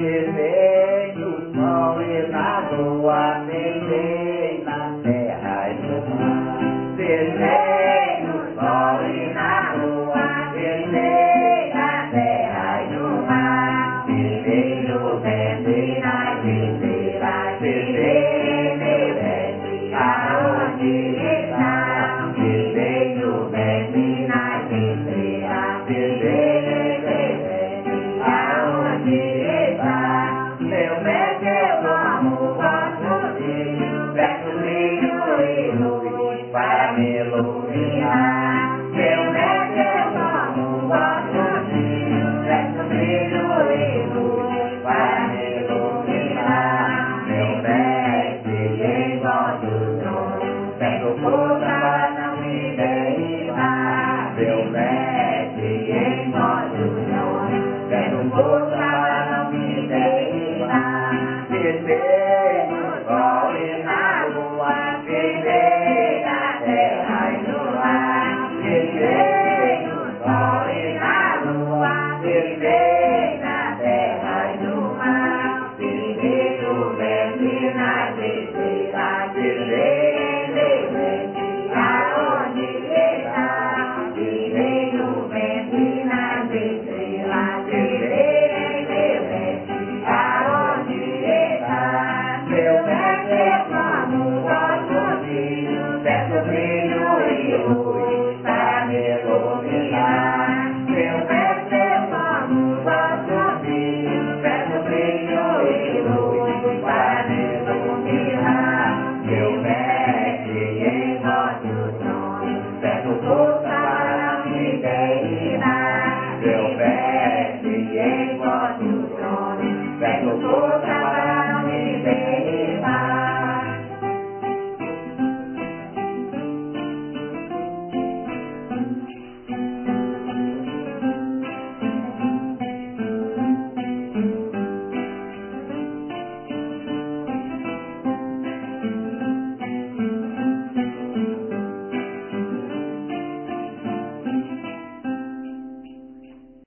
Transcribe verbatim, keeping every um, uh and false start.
Pensei no sol e na lua, pensei na terra e no mar. Pensei no sol e na lua, pensei na terra e no mar. Pensei no vento e nas estrelas, pensei meu vento aonde está. Pensei no vento e nas estrelas, pensei meu vento aonde está. Meu vento eu como vosso brilho, vento brilho e luz para me iluminar. Meu vento eu como vosso brilho, vento brilho e luz para me iluminar. Meu vento em vosso trono, vento força para não me derribar. Meu vento em vosso trono, vento força para não me derribar. Pensei no sol e na lua, pensei na terra e no mar. Pensei no sol e na lua, pensei na terra e no mar. Pensei no vento e nas estrelas, pensei meu vento aonde está. Pensei no vento e nas estrelas, pensei meu vento aonde está. Meu vento eu como vosso brilho, vento brilho e luz para me iluminar. Meu vento eu como vosso brilho, vento brilho e luz para me iluminar. Meu vento em vosso trono, vento força para não me derribar. Meu vento em vosso trono, vento força